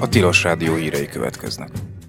Tilos Rádió hírei következnek.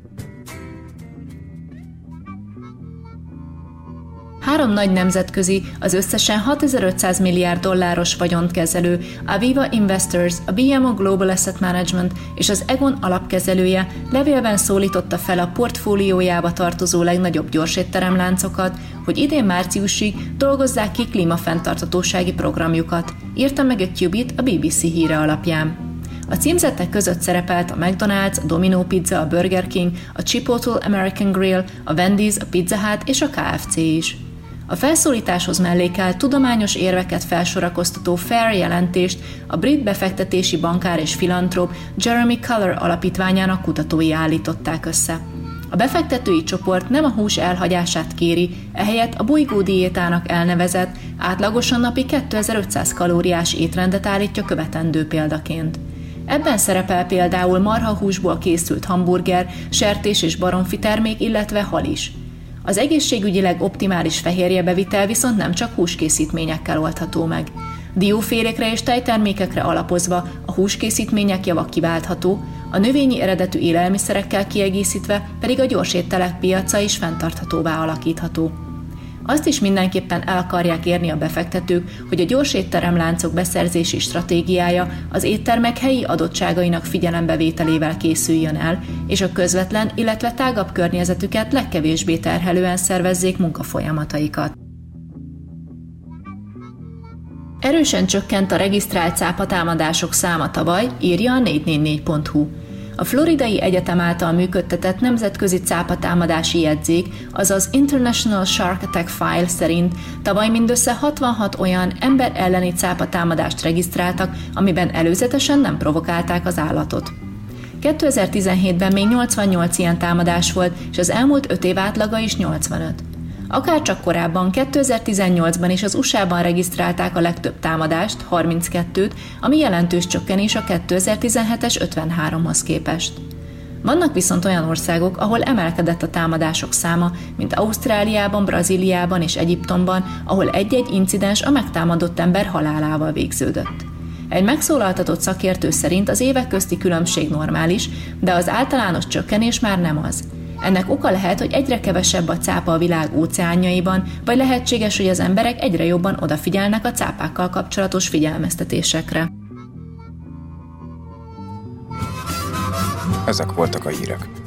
3 nagy nemzetközi, az összesen 6500 milliárd dolláros vagyont kezelő, a Aviva Investors, a BMO Global Asset Management és az Egon alapkezelője levélben szólította fel a portfóliójába tartozó legnagyobb gyorsétteremláncokat, hogy idén márciusig dolgozzák ki klímafenntarthatósági programjukat, írta meg a Qubit a BBC híre alapján. A címzettek között szerepelt a McDonald's, a Domino Pizza, a Burger King, a Chipotle American Grill, a Wendy's, a Pizza Hut és a KFC is. A felszólításhoz mellékelt tudományos érveket felsorakoztató FAIR jelentést a brit befektetési bankár és filantróp Jeremy Culler alapítványának kutatói állították össze. A befektetői csoport nem a hús elhagyását kéri, ehelyett a bolygódiétának elnevezett, átlagosan napi 2500 kalóriás étrendet állítja követendő példaként. Ebben szerepel például marhahúsból készült hamburger, sertés és baromfi termék, illetve hal is. Az egészségügyileg optimális fehérjebevitel viszont nem csak húskészítményekkel oldható meg. Diófélékre és tejtermékekre alapozva a húskészítmények java kiváltható, a növényi eredetű élelmiszerekkel kiegészítve pedig a gyorsétterek piaca is fenntarthatóvá alakítható. Azt is mindenképpen el akarják érni a befektetők, hogy a gyors étteremláncok beszerzési stratégiája az éttermek helyi adottságainak figyelembevételével készüljön el, és a közvetlen, illetve tágabb környezetüket legkevésbé terhelően szervezzék munkafolyamataikat. Erősen csökkent a regisztrált cápatámadások száma tavaly, írja a 444.hu. A Floridai Egyetem által működtetett nemzetközi cápatámadási jegyzék, azaz International Shark Attack File szerint tavaly mindössze 66 olyan ember elleni cápatámadást regisztráltak, amiben előzetesen nem provokálták az állatot. 2017-ben még 88 ilyen támadás volt, és az elmúlt 5 év átlaga is 85. Akárcsak korábban, 2018-ban is az USA-ban regisztrálták a legtöbb támadást, 32-t, ami jelentős csökkenés a 2017-es 53-hoz képest. Vannak viszont olyan országok, ahol emelkedett a támadások száma, mint Ausztráliában, Brazíliában és Egyiptomban, ahol egy-egy incidens a megtámadott ember halálával végződött. Egy megszólaltatott szakértő szerint az évek közti különbség normális, de az általános csökkenés már nem az. Ennek oka lehet, hogy egyre kevesebb a cápa a világ óceánjaiban, vagy lehetséges, hogy az emberek egyre jobban odafigyelnek a cápákkal kapcsolatos figyelmeztetésekre. Ezek voltak a hírek.